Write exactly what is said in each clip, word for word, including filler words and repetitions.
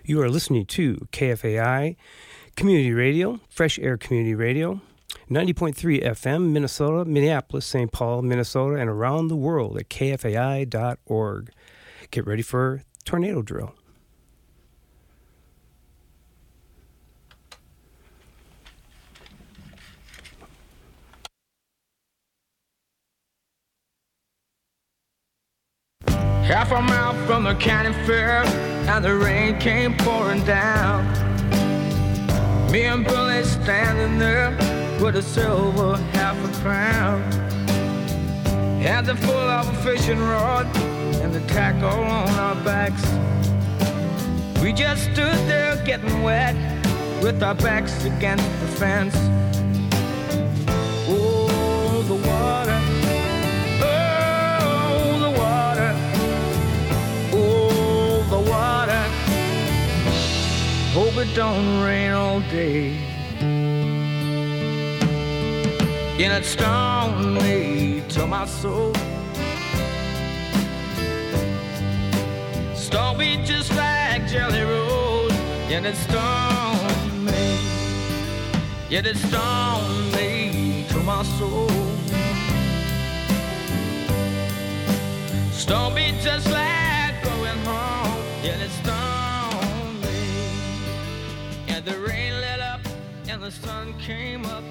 You are listening to K F A I Community Radio, Fresh Air Community Radio, ninety point three F M, Minnesota, Minneapolis, Saint Paul, Minnesota, and around the world at K F A I dot org. Get ready for Tornado Drill. Half a mile from the county fair, and the rain came pouring down. Me and Billy standing there with a silver half a crown. Hands are full of a fishing rod and the tackle on our backs. We just stood there getting wet with our backs against the fence. Oh, the water. Hope it don't rain all day. And it stung me to my soul. Stung me just like Jelly Roll. And it stung me. Yet it stung me to my soul. Stung me just like going home. Yet it stung. The rain lit up and the sun came up.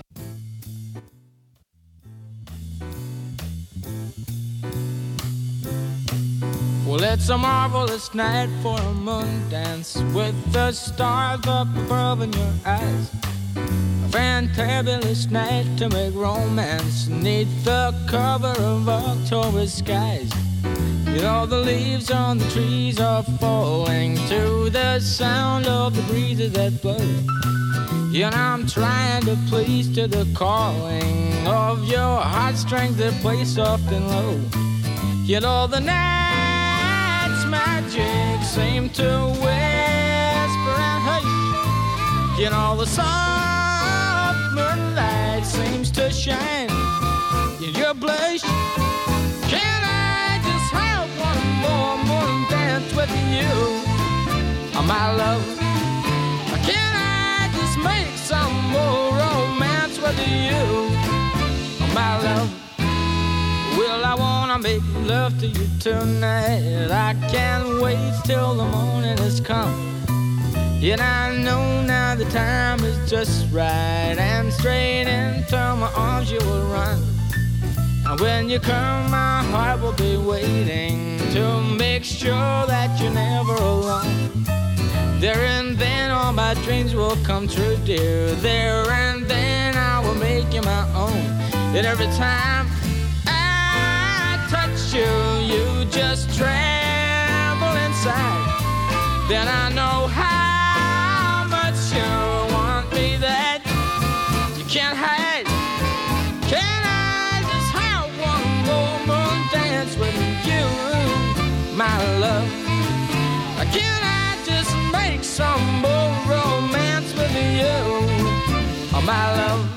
Well, it's a marvelous night for a moon dance with the stars up above in your eyes. A fantabulous night to make romance neath the cover of October skies. You know the leaves on the trees are falling to the sound of the breezes that blow. And I'm trying to please to the calling of your heartstrings that play soft and low. You know the night's magic seem to whisper and hush. You know the soft moonlight seems to shine in your blush. Can I just have one more morning dance with you, oh, my love? Can I just make some more romance with you, oh, my love? Well, I wanna make love to you tonight. I can't wait till the morning has come. Yet I know now the time is just right, and straight into my arms you will run. And when you come, my heart will be waiting to make sure that you're never alone. There and then all my dreams will come true, dear. There and then I will make you my own. And every time I touch you, you just tremble inside. Then I know how much you want me that you can't hide. Can I just have one more moon dance with you, my love? Can I just make some more romance with you, oh, my love?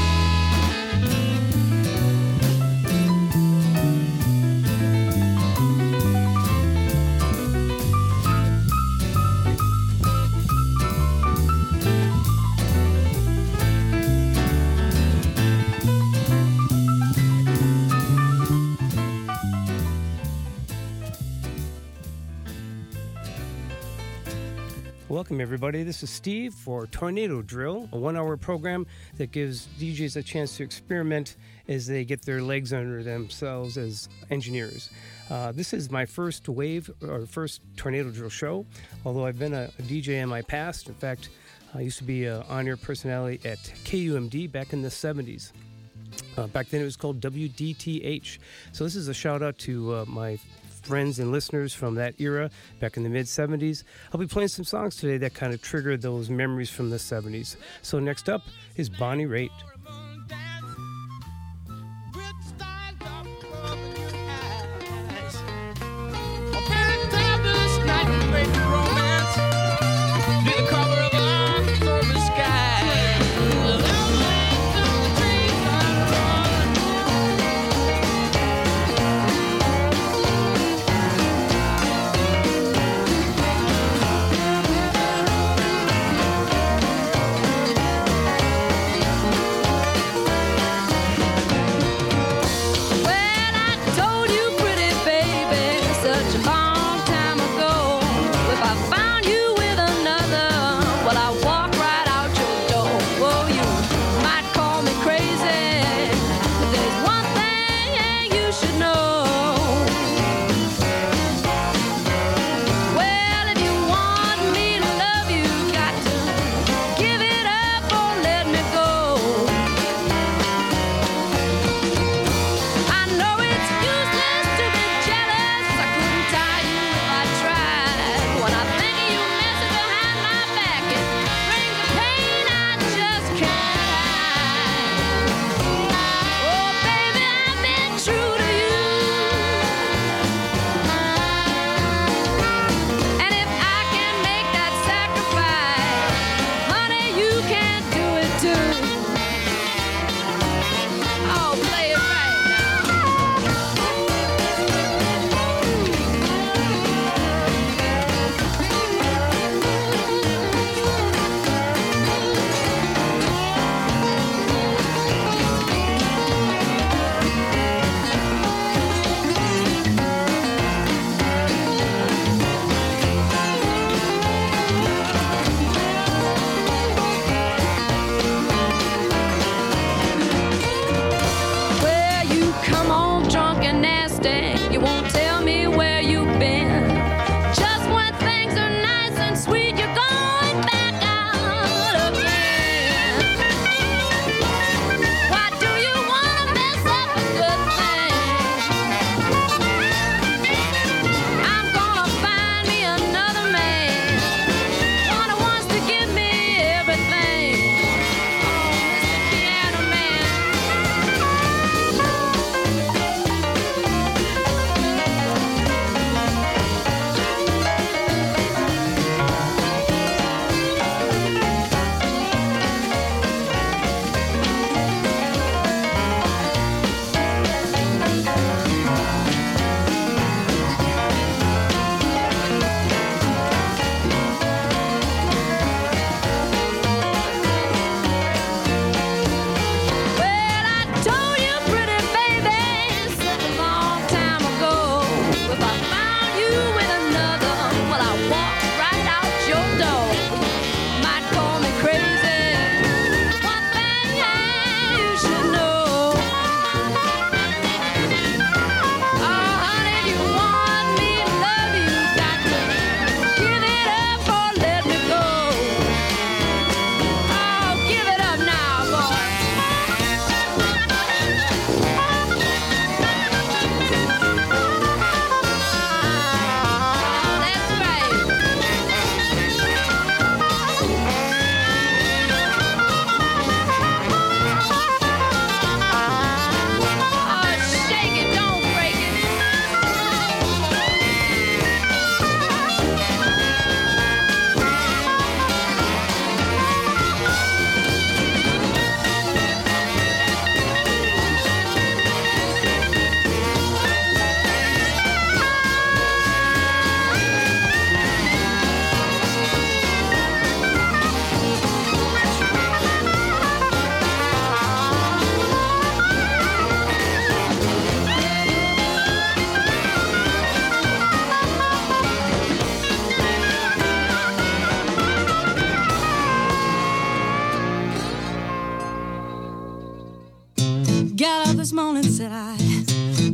Welcome, everybody. This is Steve for Tornado Drill, a one-hour program that gives D Js a chance to experiment as they get their legs under themselves as engineers. Uh, this is my first wave or first Tornado Drill show, although I've been a, a D J in my past. In fact, I used to be an on-air personality at K U M D back in the seventies. Uh, back then it was called W D T H. So this is a shout-out to uh, my friends and listeners from that era back in the mid seventies. I'll be playing some songs today that kind of triggered those memories from the seventies. So next up is Bonnie Raitt.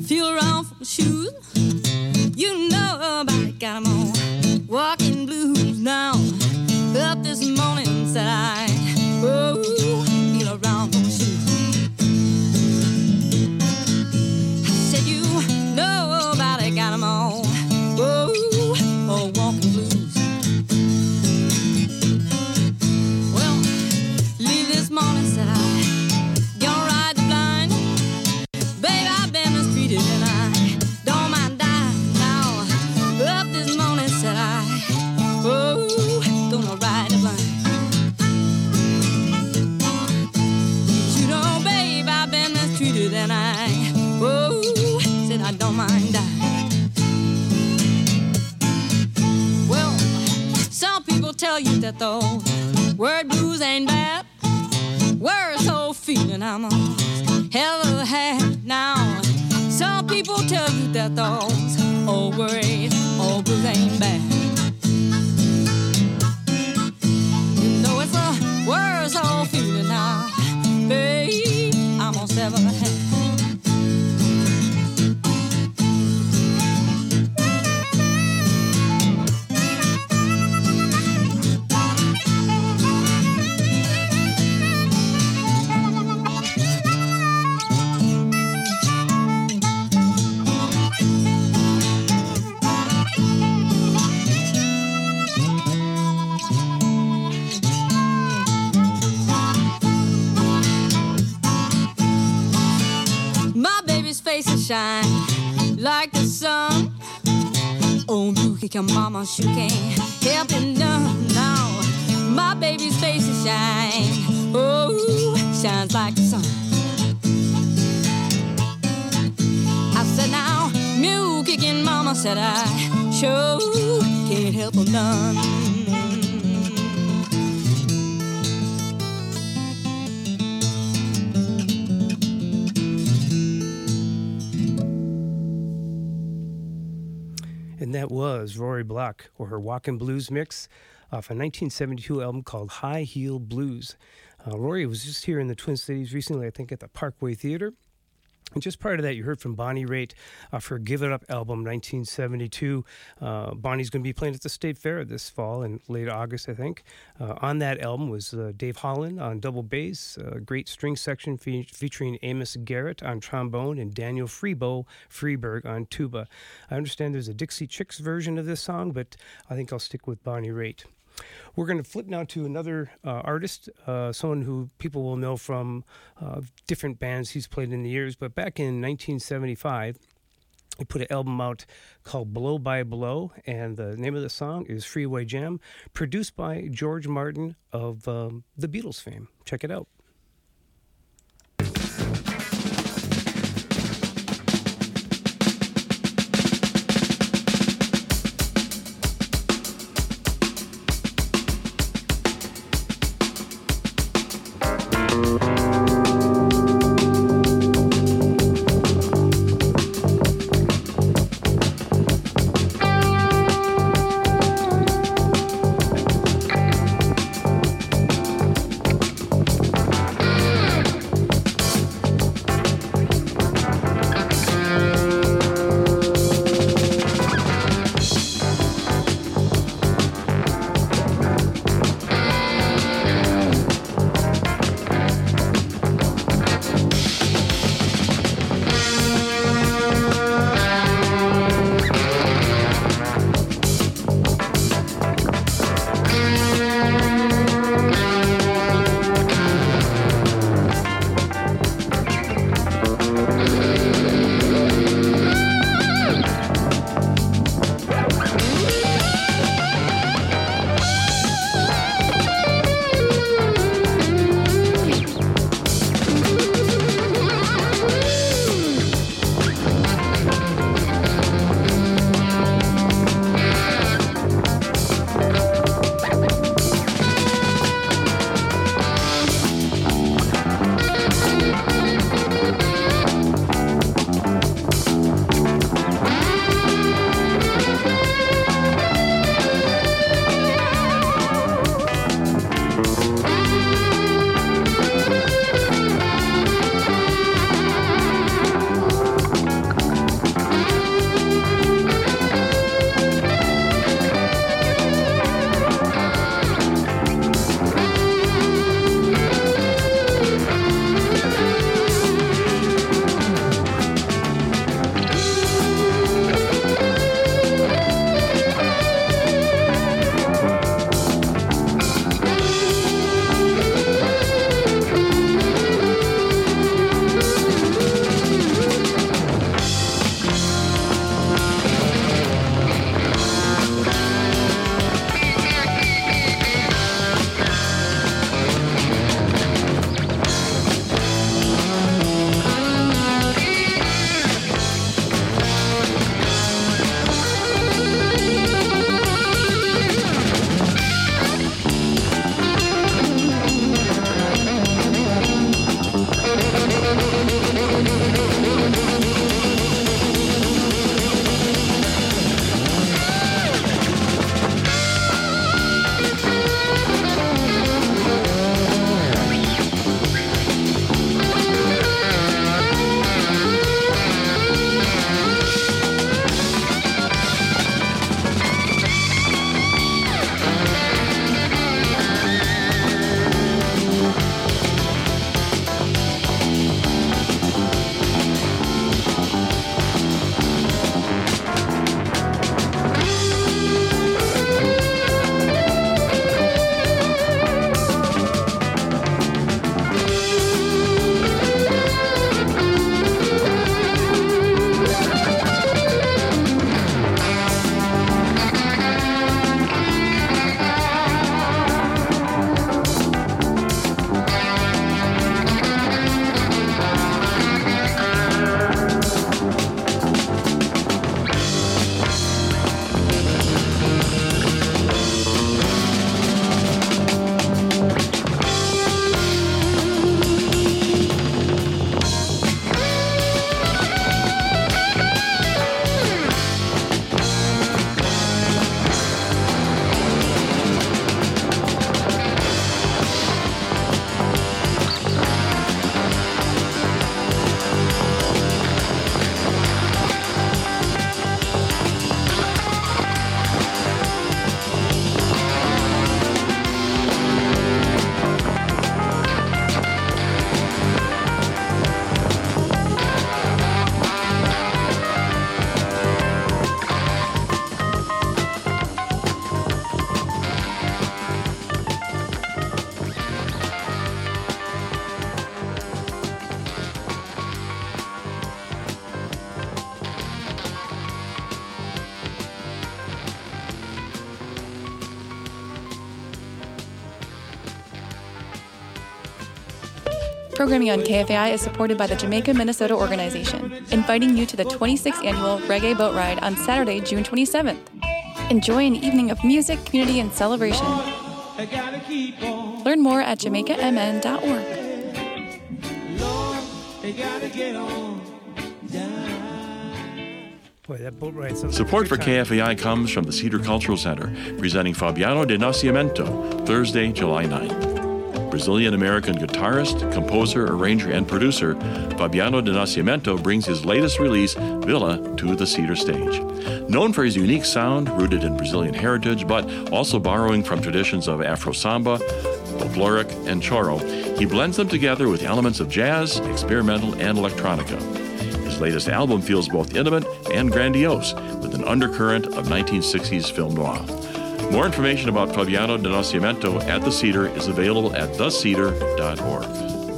feel around for my shoes. You know about it, got 'em on. Walking blues now. Up this morning, said I, oh, feel around for my shoes. I said, you know about it, got 'em on. Oh, oh, walking blues. Well, leave this morning, said I. Gonna ride the blind. Babe, I've been mistreated and I don't mind dying now. Up this morning, said I. Oh, gonna ride the blind. You know, babe, I've been mistreated and I. Oh, said I don't mind dying. Well, some people tell you that though word blues ain't bad. Worse whole feeling I'm on ever had now. Some people tell you that those old words, old blues ain't bad. You know it's the worst whole feeling now, babe, I'm almost ever had. Face is shine like the sun. Oh, you kick your mama, she can't help it none now. My baby's face is shine. Oh, shines like the sun. I said now, mule kicking mama, said I, sure can't help her none. And that was Rory Block, or her Walkin' Blues mix, off a nineteen seventy-two album called High Heel Blues. Uh, Rory was just here in the Twin Cities recently, I think at the Parkway Theater. And just prior to that, you heard from Bonnie Raitt off her Give It Up album, nineteen seventy-two. Uh, Bonnie's going to be playing at the State Fair this fall in late August, I think. Uh, on that album was uh, Dave Holland on double bass, a great string section fe- featuring Amos Garrett on trombone and Daniel Freebo Freeberg on tuba. I understand there's a Dixie Chicks version of this song, but I think I'll stick with Bonnie Raitt. We're going to flip now to another uh, artist, uh, someone who people will know from uh, different bands he's played in the years. But back in nineteen seventy-five, he put an album out called Blow by Blow, and the name of the song is Freeway Jam, produced by George Martin of um, the Beatles fame. Check it out. Programming on K F A I is supported by the Jamaica, Minnesota organization, inviting you to the twenty-sixth Annual Reggae Boat Ride on Saturday, June twenty-seventh. Enjoy an evening of music, community, and celebration. Learn more at jamaica m n dot org. Boy, that boat ride sounds Support like a for good K time. F A I comes from the Cedar Cultural Center, presenting Fabiano de Nascimento, Thursday, July ninth. Brazilian-American guitarist, composer, arranger, and producer, Fabiano de Nascimento brings his latest release, Villa, to the Cedar stage. Known for his unique sound, rooted in Brazilian heritage, but also borrowing from traditions of Afro Samba, folkloric, and choro, he blends them together with elements of jazz, experimental, and electronica. His latest album feels both intimate and grandiose, with an undercurrent of nineteen sixties film noir. More information about Fabiano de Nascimento at The Cedar is available at the cedar dot org.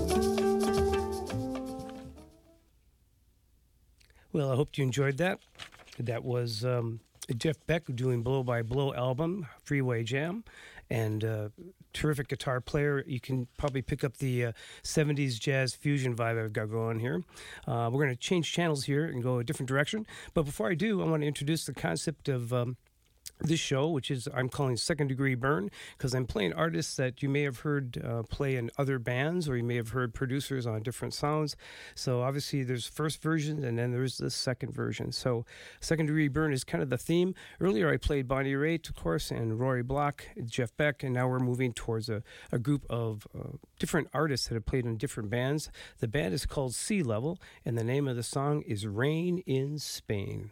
Well, I hope you enjoyed that. That was um, Jeff Beck doing Blow by Blow album, Freeway Jam, and uh, terrific guitar player. You can probably pick up the uh, seventies jazz fusion vibe I've got going here. Uh, we're going to change channels here and go a different direction. But before I do, I want to introduce the concept of um, this show, which is I'm calling Second Degree Burn, because I'm playing artists that you may have heard uh, play in other bands, or you may have heard producers on different sounds. So obviously there's first version, and then there's the second version. So Second Degree Burn is kind of the theme. Earlier I played Bonnie Raitt, of course, and Rory Block, Jeff Beck, and now we're moving towards a, a group of uh, different artists that have played in different bands. The band is called Sea Level, and the name of the song is Rain in Spain.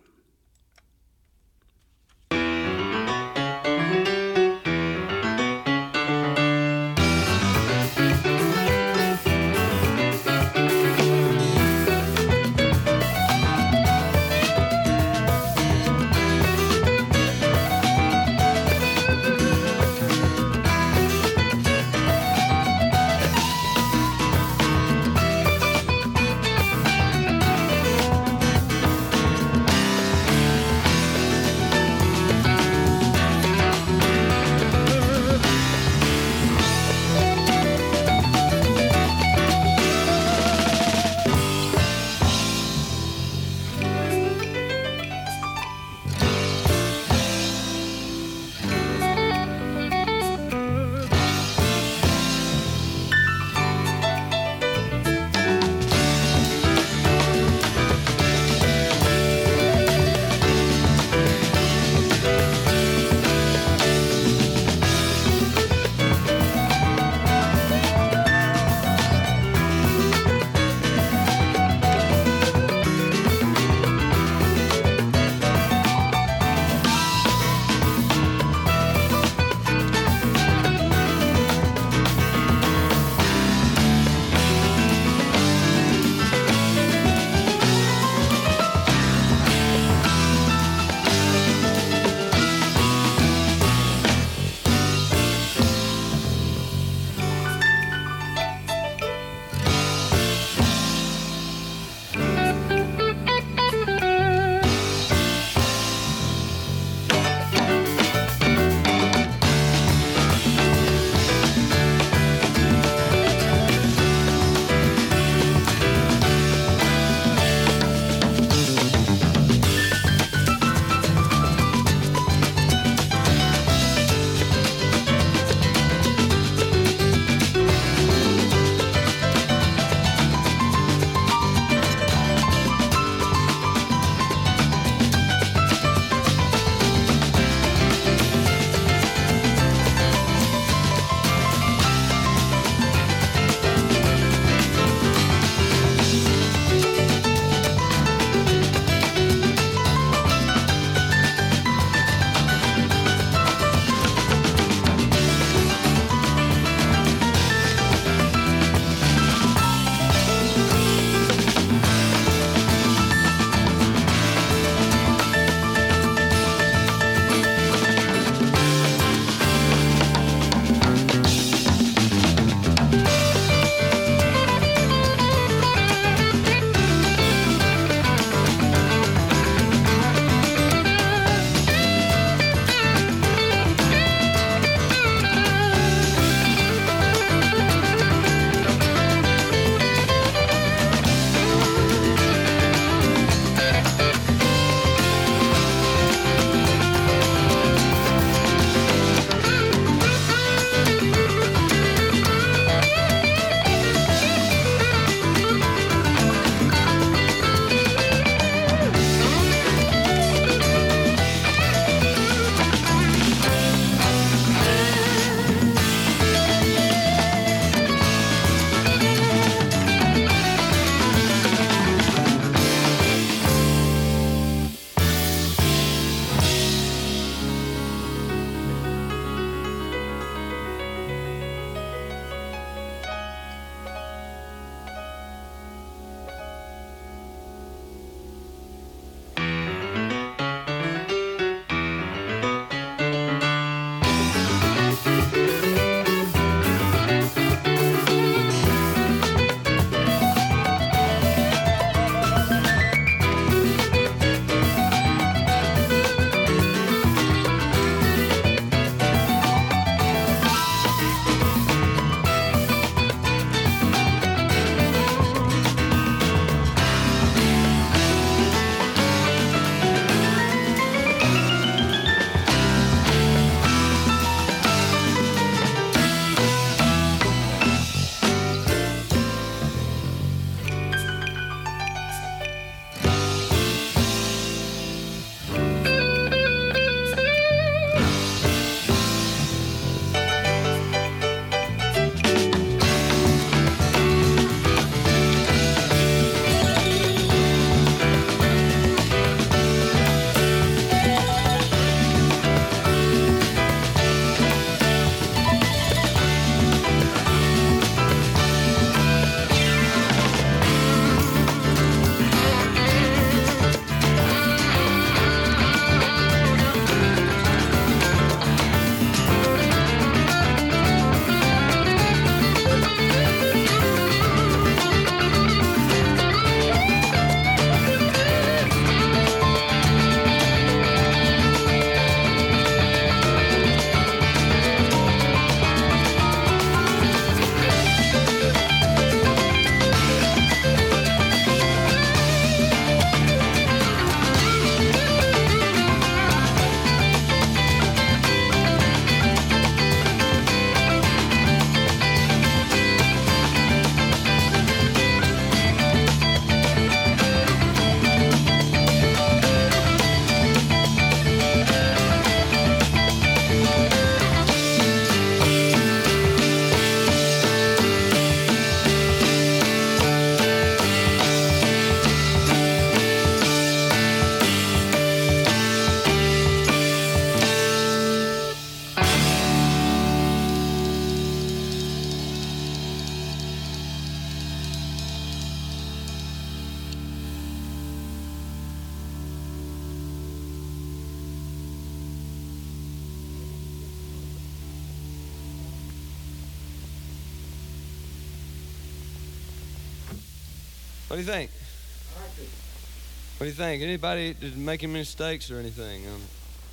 What do you think? What do you think? Anybody did make any mistakes or anything? Um,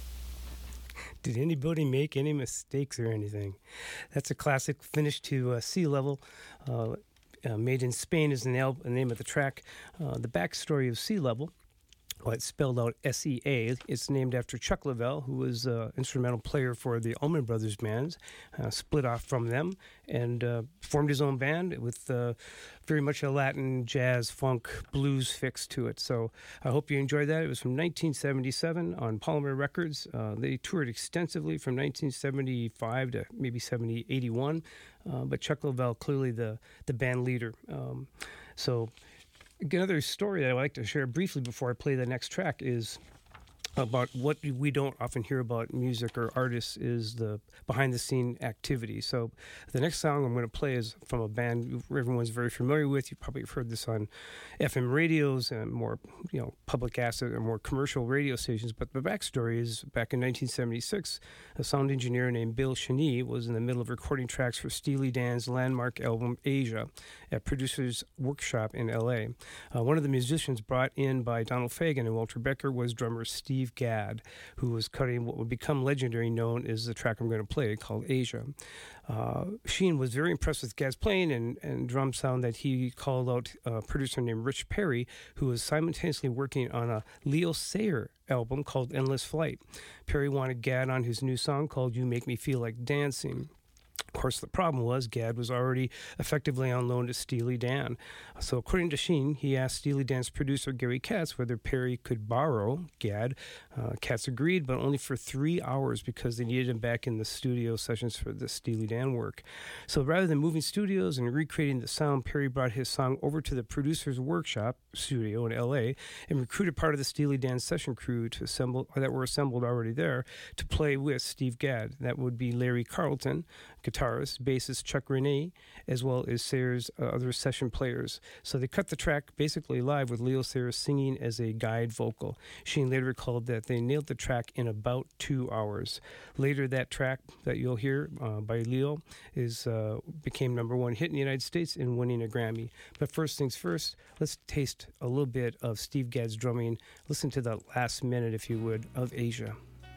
Did anybody make any mistakes or anything? That's a classic, finished to uh, Sea Level. Uh, uh, Made in Spain is the, al- the name of the track. Uh, the backstory of Sea Level, well, it's spelled out S E A. It's named after Chuck Leavell, who was an uh, instrumental player for the Allman Brothers bands, uh, split off from them, and uh, formed his own band with uh, very much a Latin, jazz, funk, blues fix to it. So I hope you enjoyed that. It was from nineteen seventy-seven on Polymer Records. Uh, they toured extensively from nineteen seventy-five to maybe seventy, eighty-one, uh, but Chuck Leavell, clearly the, the band leader. Um, so... Another story that I'd like to share briefly before I play the next track is about what we don't often hear about music or artists is the behind-the-scene activity. So the next song I'm going to play is from a band everyone's very familiar with. You probably have heard this on F M radios and more, you know, public asset or more commercial radio stations. But the backstory is back in nineteen seventy-six, a sound engineer named Bill Cheney was in the middle of recording tracks for Steely Dan's landmark album Asia at Producers Workshop in L A. Uh, one of the musicians brought in by Donald Fagen and Walter Becker was drummer Steve Gadd, who was cutting what would become legendary, known as the track I'm going to play, called Asia. Uh, Sheen was very impressed with Gadd's playing and, and drum sound that he called out a producer named Rich Perry, who was simultaneously working on a Leo Sayer album called Endless Flight. Perry wanted Gadd on his new song called You Make Me Feel Like Dancing. Of course, the problem was Gadd was already effectively on loan to Steely Dan. So according to Sheen, he asked Steely Dan's producer Gary Katz whether Perry could borrow Gadd. Uh, Katz agreed, but only for three hours because they needed him back in the studio sessions for the Steely Dan work. So rather than moving studios and recreating the sound, Perry brought his song over to the Producers Workshop studio in L A and recruited part of the Steely Dan session crew to assemble that were assembled already there to play with Steve Gadd. That would be Larry Carlton, guitarist, bassist Chuck Rennie, as well as Sayer's uh, other session players. So they cut the track basically live with Leo Sayer singing as a guide vocal. Sheen later recalled that they nailed the track in about two hours. Later, that track that you'll hear uh, by Leo is uh, became number one hit in the United States and winning a Grammy. But first things first, let's taste a little bit of Steve Gadd's drumming. Listen to the last minute, if you would, of Asia.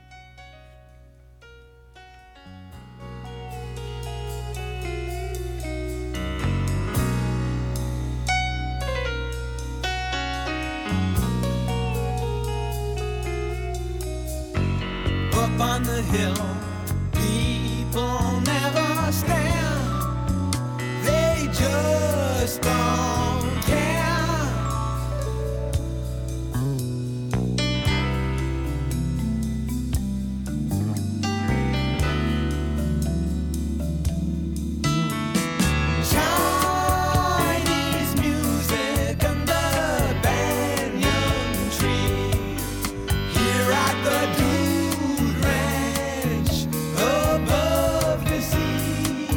Up on the hill, people never stand, they just don't care. Chinese music under banyan tree, here at the above the sea.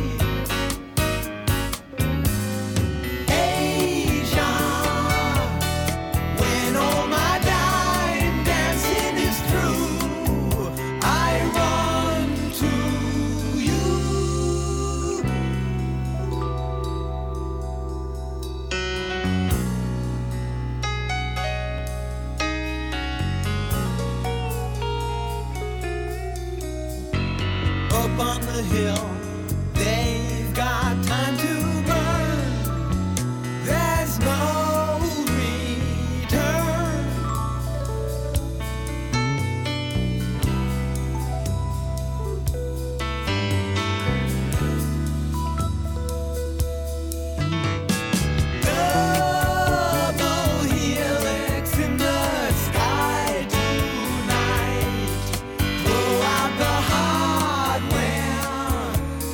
Asia, when all my time dancing is through, I run to you. Up on the hill, they've got time to burn. There's no return. Double helix in the sky tonight. Blow out the hard wind.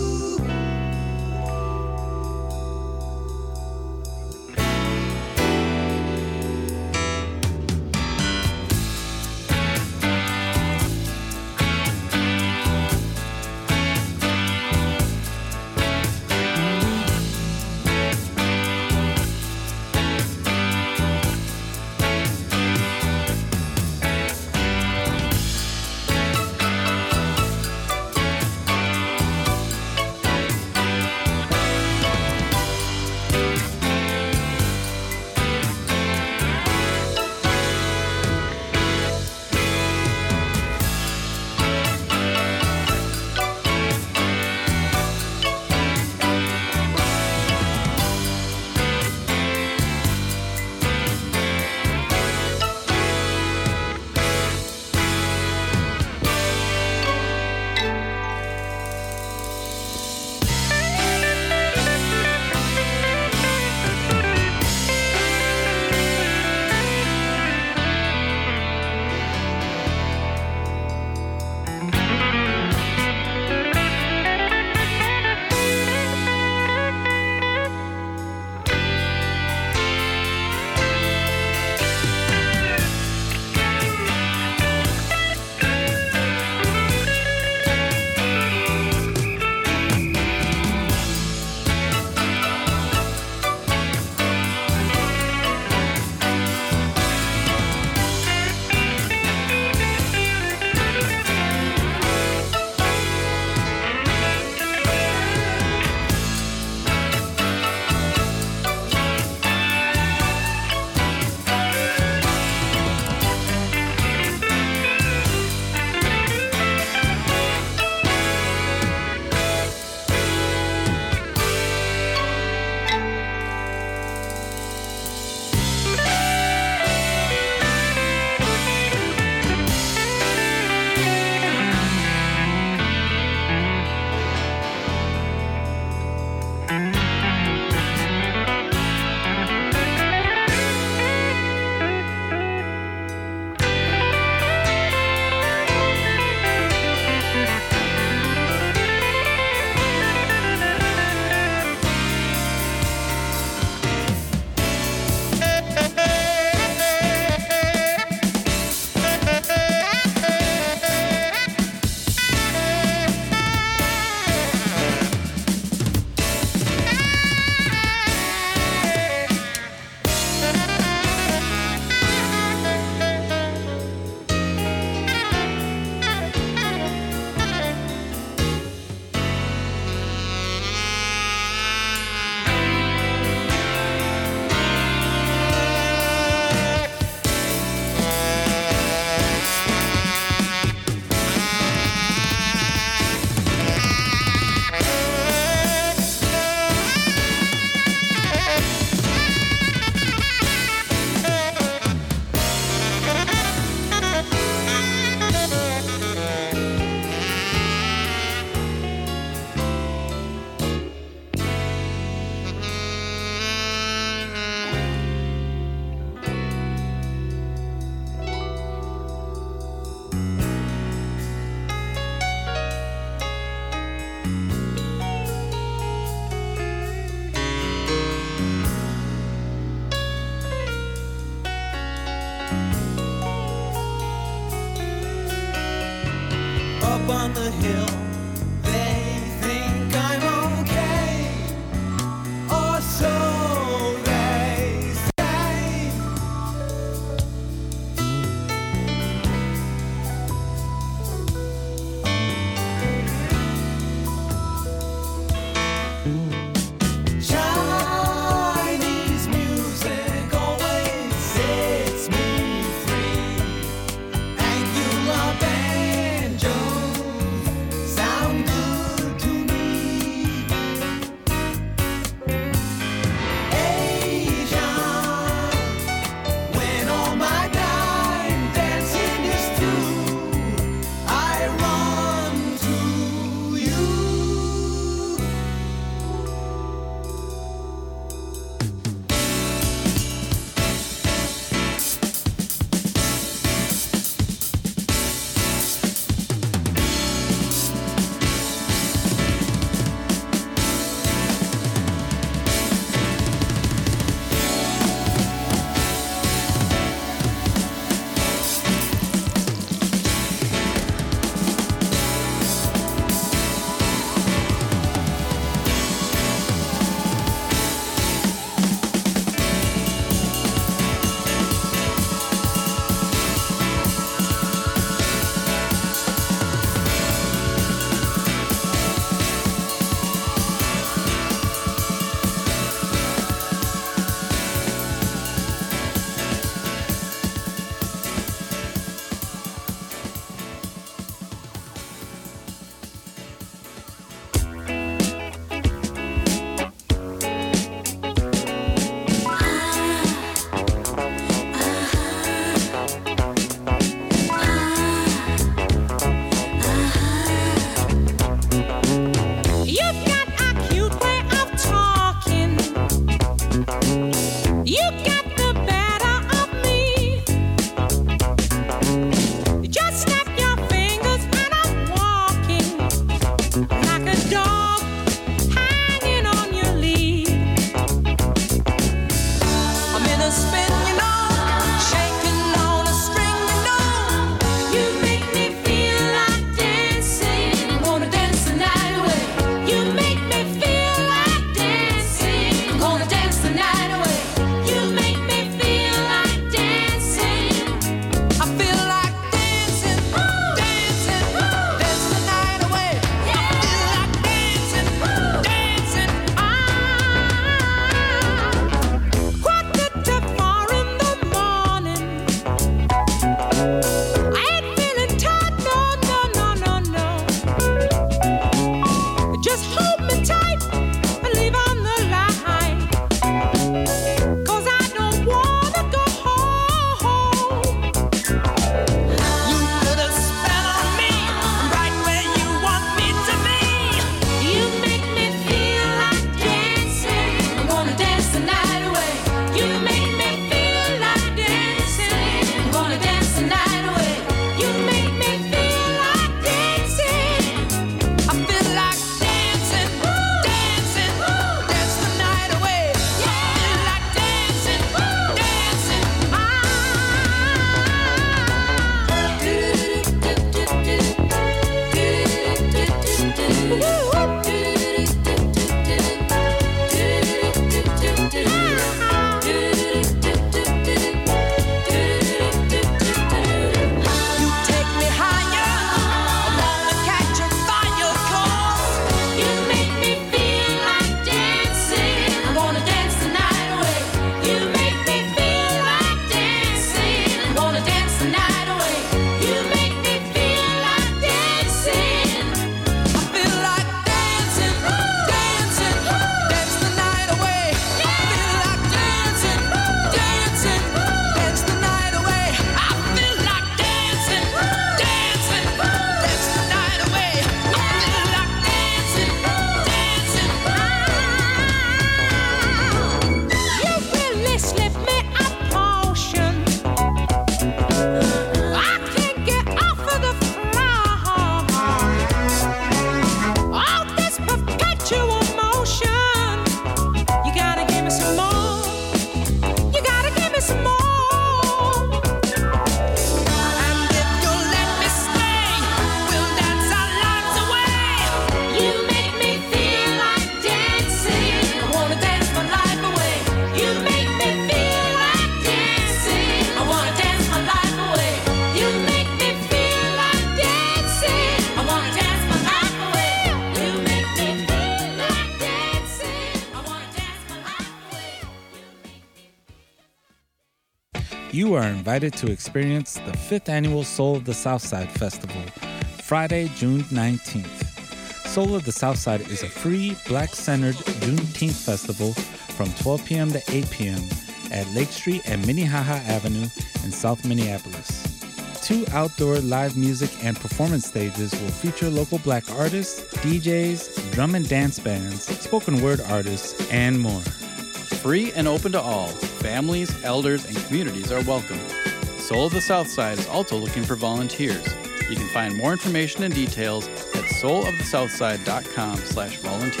you are invited to experience the fifth annual Soul of the Southside Festival, Friday, June nineteenth. Soul of the Southside is a free, black-centered Juneteenth festival from twelve p.m. to eight p.m. at Lake Street and Minnehaha Avenue in South Minneapolis. Two outdoor live music and performance stages will feature local black artists, D Js, drum and dance bands, spoken word artists, and more. Free and open to all, families, elders, and communities are welcome. Soul of the Southside is also looking for volunteers. You can find more information and details at soul of the southside dot com slash volunteer.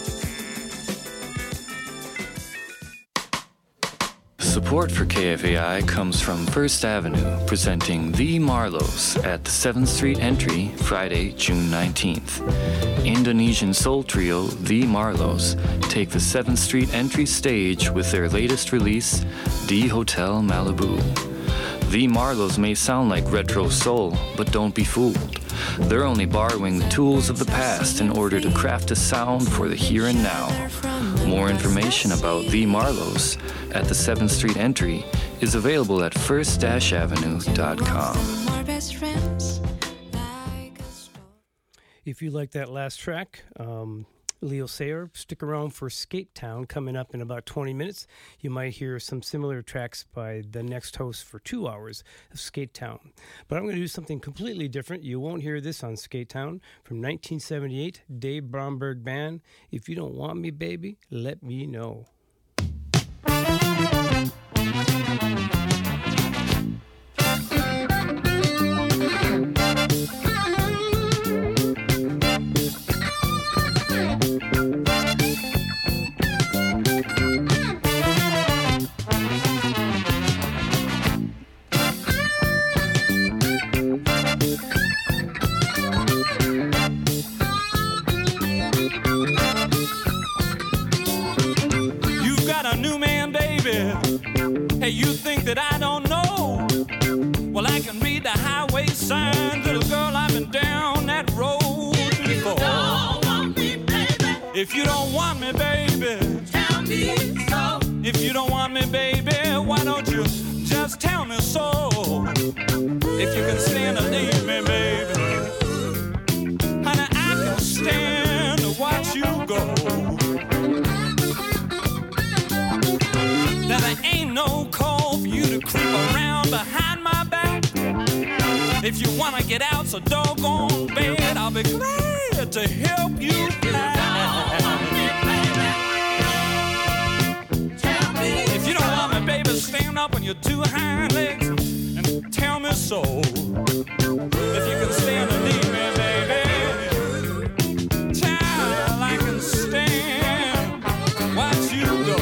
Support for K F A I comes from First Avenue, presenting The Marlows at the seventh Street Entry, Friday, June nineteenth. Indonesian soul trio The Marlows take the seventh Street Entry stage with their latest release, D Hotel Malibu. The Marlows may sound like retro soul, but don't be fooled. They're only borrowing the tools of the past in order to craft a sound for the here and now. More information about The Marlows at the seventh Street Entry is available at first avenue dot com. If you like that last track, um, Leo Sayer, stick around for Skate Town coming up in about twenty minutes. You might hear some similar tracks by the next host for two hours of Skate Town. But I'm going to do something completely different. You won't hear this on Skate Town. From nineteen seventy-eight, Dave Bromberg Band. If you don't want me, baby, let me know. Hey, you think that I don't know? Well, I can read the highway signs, little girl, I've been down that road before. If you don't want me, baby, tell me so. If you don't want me, baby, why don't you just tell me so? If you can stand to leave me, baby, honey, I can stand to watch you go. Now there ain't no call for you to creep around behind my back. If you wanna get out so doggone bad, I'll be glad to help you back. If you don't want me, baby, stand up on your two hind legs and tell me so. If you can stand to leave me, baby, child, I can stand to watch you go.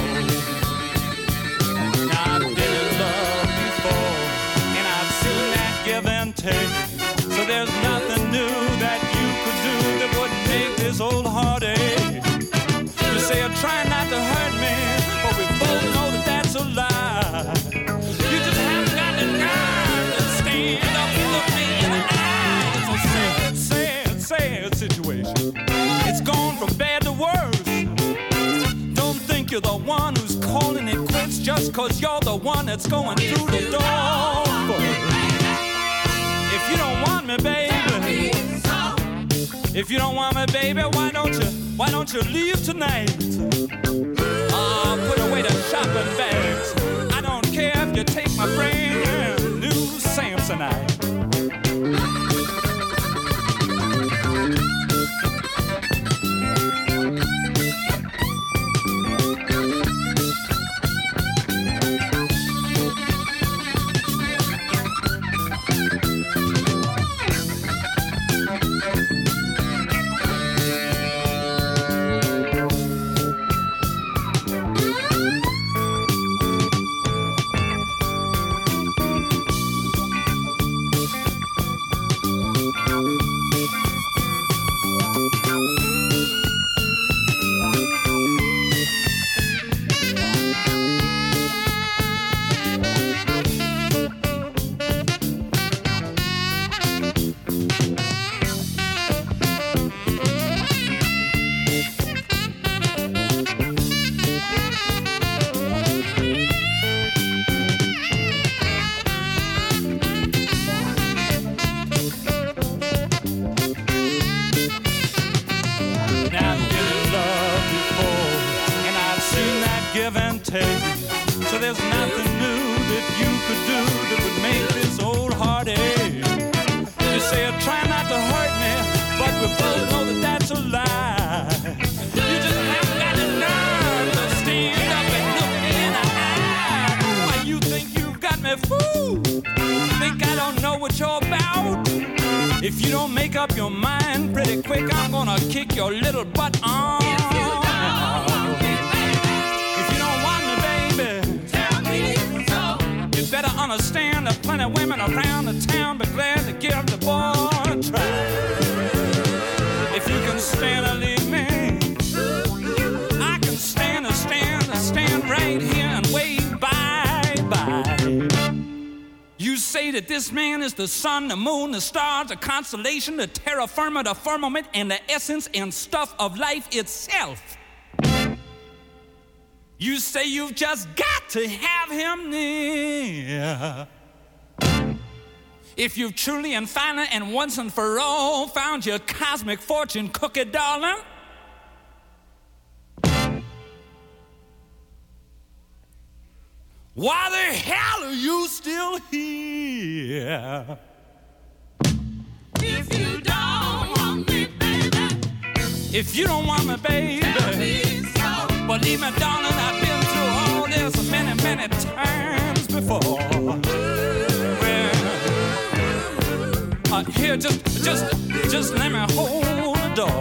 So there's nothing new that you could do that wouldn't make this old heartache. You say you're trying not to hurt me, but we both know that that's a lie. You just haven't got the nerve to stand up and look me in the eye. It's a sad, sad, sad situation. It's gone from bad to worse. Don't think you're the one who's calling it quits just cause you're the one that's going through the door first. If you don't want me, baby, if you don't want me, baby, why don't you, why don't you leave tonight? Oh, put away the shopping bags. I don't care if you take my brand new Samsonite. there's nothing new that you could do that would make this old heartache. You say you're trying not to hurt me, but we both know that that's a lie. You just haven't got the nerve to stand up and look me in the eye. Why you think you've got me fooled? Think I don't know what you're about? If you don't make up your mind pretty quick, I'm gonna kick your little butt on. If you don't want me, baby, tell me so. You better understand there's plenty of women around the town, but glad to give the boy a try. If you can stand to leave me, I can stand to stand to stand right here and wave bye-bye. You say that this man is the sun, the moon, the stars, the constellation, the terra firma, the firmament, and the essence and stuff of life itself. You say you've just got to have him near. If you've truly and finally and once and for all found your cosmic fortune cookie, darling, why the hell are you still here? If you don't want me, baby. If you don't want me, baby. Tell me so. Believe me, darling, I've been through all this many, many times before. Well, uh, here, just, just, just let me hold the door.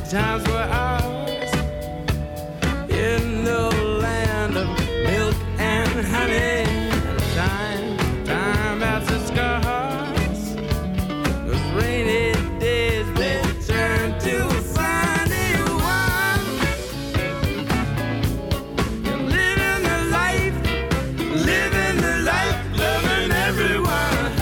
times were ours in the land of milk and honey. Time, time after scars, those rainy days they turn to sunny ones. You're living the life, living the life, loving everyone.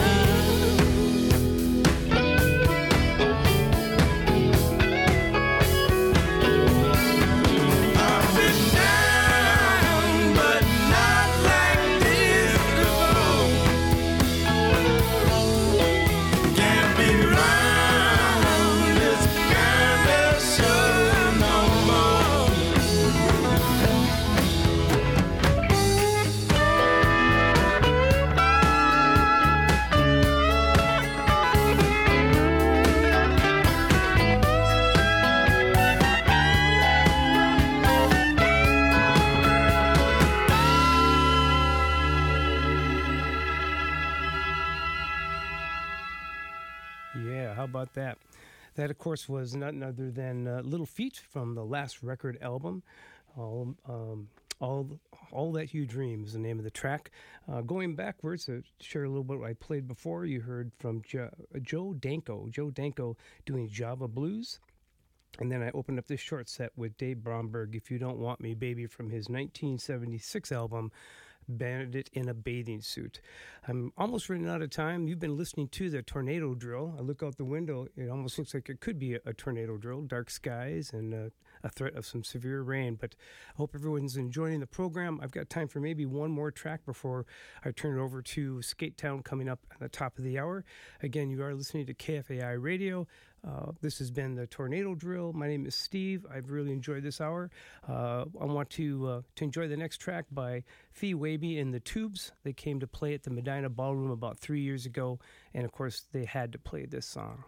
Yeah, how about that? That, of course, was none other than uh, Little Feat from the last record album. All, um, all, all That You Dream is the name of the track. Uh, going backwards to share a little bit what I played before, you heard from jo- Joe Danko. Joe Danko doing Java Blues. And then I opened up this short set with Dave Bromberg, If You Don't Want Me, Baby, from his nineteen seventy-six album, Bandit in a Bathing Suit. I'm almost running out of time. You've been listening to the tornado drill. I look out the window. It almost looks like it could be a, a tornado drill. Dark skies and uh, a threat of some severe rain. But I hope everyone's enjoying the program. I've got time for maybe one more track before I turn it over to Skate Town coming up at the top of the hour. Again, you are listening to K F A I Radio. Uh, this has been the Tornado Drill. My name is Steve. I've really enjoyed this hour. Uh, I want to uh, to enjoy the next track by Fee Waby and the Tubes. They came to play at the Medina Ballroom about three years ago, and of course, they had to play this song.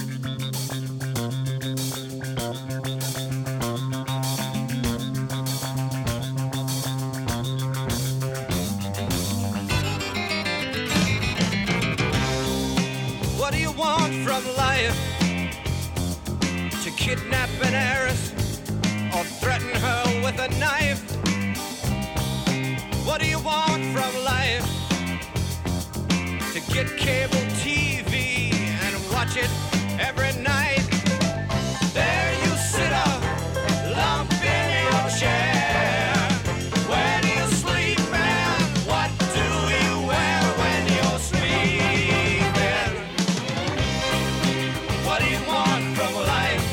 What do you want from life? To kidnap an heiress or threaten her with a knife? What do you want from life? To get cable T V and watch it every night? There you sit up, lump in your chair. Where do you sleep and what do you wear when you're sleeping? What do you want from life?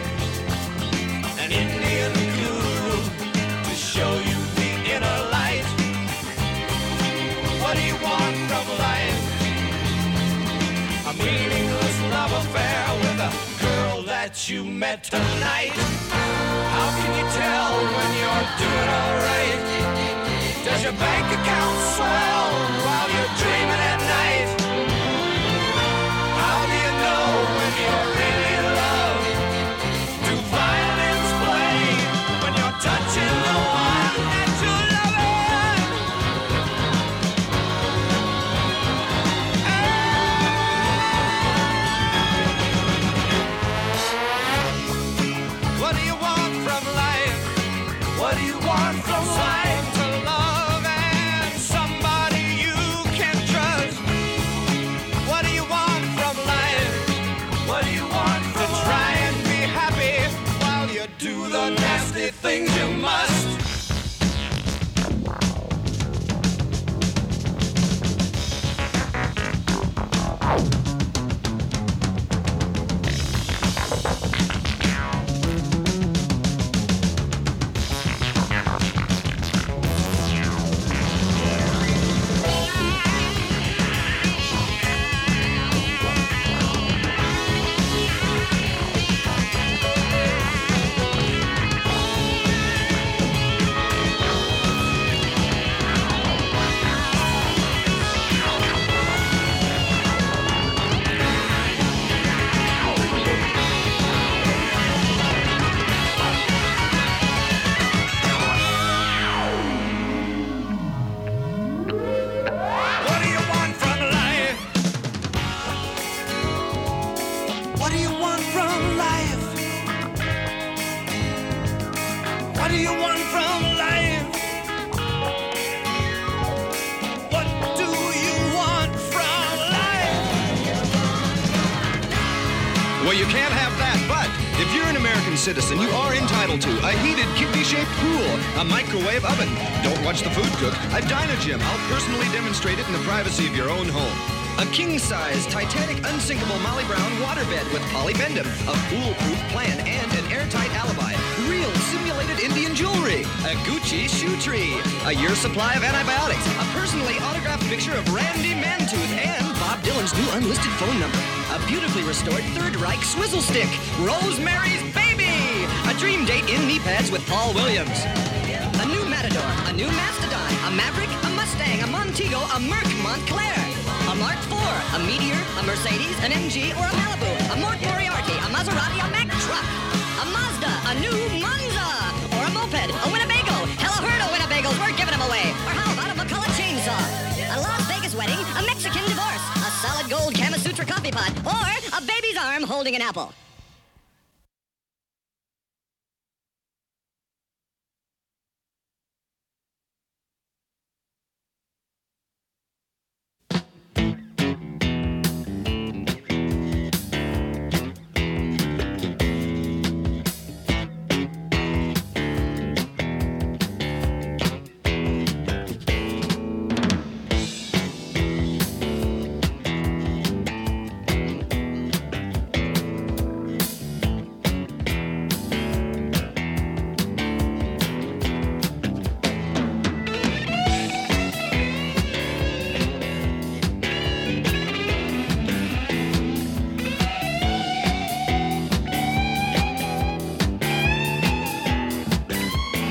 An Indian guru to show you the inner light. What do you want from life? A meaningless love affair with a girl that you met tonight. How can you tell when you're doing alright? Does your bank account swell while you're dreaming at night? How do you know when you're really in love? Do violins play when you're touching the one that you love? What do you want from life? What do you want? Well, you can't have that, but if you're an American citizen, you are entitled to a heated, kidney-shaped pool, a microwave oven. Don't watch the food cook. A Dynagym. I'll personally demonstrate it in the privacy of your own home. A king-size, Titanic, unsinkable Molly Brown waterbed with polybendum, a foolproof plan, and an airtight alibi. Real simulated Indian jewelry. A Gucci shoe tree. A year's supply of antibiotics. A personally autographed picture of Randy Mantooth and Bob Dylan's new unlisted phone number. A beautifully restored Third Reich swizzle stick. Rosemary's Baby. A dream date in knee pads with Paul Williams. A new Matador. A new Mastodon. A Maverick. A Mustang. A Montego. A Merc Montclair. A Mark four, a Meteor, a Mercedes, an M G, or a Malibu, a Mort Moriarty, a Maserati, a Mack truck, a Mazda, a new Monza, or a moped, a Winnebago. Hell, a herd of Winnebagos, we're giving them away. Or how about a McCullough chainsaw? A Las Vegas wedding, a Mexican divorce, a solid gold Kama Sutra coffee pot, or a baby's arm holding an apple.